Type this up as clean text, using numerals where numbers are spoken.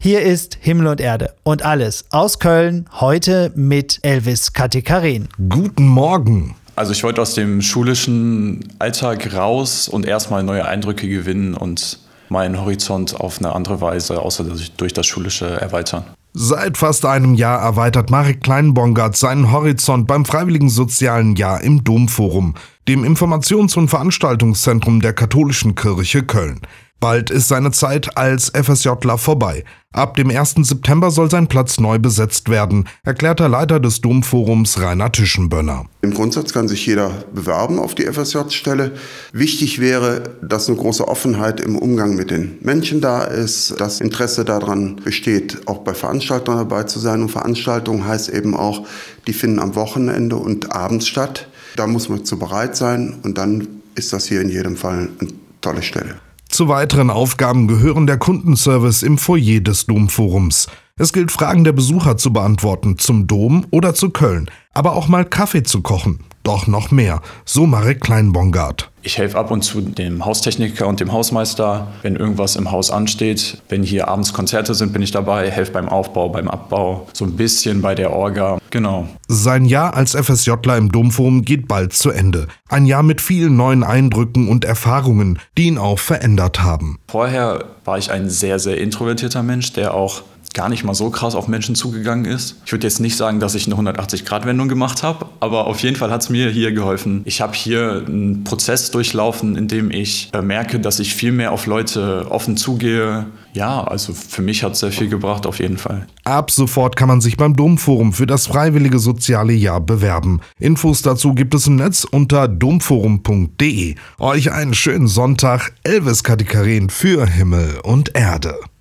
Hier ist Himmel und Erde und alles aus Köln, heute mit Elvis Katikarin. Guten Morgen. Also ich wollte aus dem schulischen Alltag raus und erstmal neue Eindrücke gewinnen und meinen Horizont auf eine andere Weise, außer durch das Schulische, erweitern. Seit fast einem Jahr erweitert Marek Kleinbongard seinen Horizont beim Freiwilligen Sozialen Jahr im Domforum, dem Informations- und Veranstaltungszentrum der Katholischen Kirche Köln. Bald ist seine Zeit als FSJler vorbei. Ab dem 1. September soll sein Platz neu besetzt werden, erklärt der Leiter des Domforums Rainer Tischenbönner. Im Grundsatz kann sich jeder bewerben auf die FSJ-Stelle. Wichtig wäre, dass eine große Offenheit im Umgang mit den Menschen da ist, dass Interesse daran besteht, auch bei Veranstaltungen dabei zu sein. Und Veranstaltungen heißt eben auch, die finden am Wochenende und abends statt. Da muss man zu bereit sein und dann ist das hier in jedem Fall eine tolle Stelle. Zu weiteren Aufgaben gehören der Kundenservice im Foyer des Domforums. Es gilt, Fragen der Besucher zu beantworten, zum Dom oder zu Köln, aber auch mal Kaffee zu kochen. Doch noch mehr, so Marek Kleinbongard. Ich helfe ab und zu dem Haustechniker und dem Hausmeister, wenn irgendwas im Haus ansteht. Wenn hier abends Konzerte sind, bin ich dabei, helfe beim Aufbau, beim Abbau, so ein bisschen bei der Orga. Genau. Sein Jahr als FSJler im Domforum geht bald zu Ende. Ein Jahr mit vielen neuen Eindrücken und Erfahrungen, die ihn auch verändert haben. Vorher war ich ein sehr, sehr introvertierter Mensch, der auch gar nicht mal so krass auf Menschen zugegangen ist. Ich würde jetzt nicht sagen, dass ich eine 180-Grad-Wendung gemacht habe, aber auf jeden Fall hat es mir hier geholfen. Ich habe hier einen Prozess durchlaufen, in dem ich merke, dass ich viel mehr auf Leute offen zugehe. Ja, also für mich hat es sehr viel gebracht, auf jeden Fall. Ab sofort kann man sich beim Domforum für das Freiwillige Soziale Jahr bewerben. Infos dazu gibt es im Netz unter domforum.de. Euch einen schönen Sonntag. Elvis Katikarin für Himmel und Erde.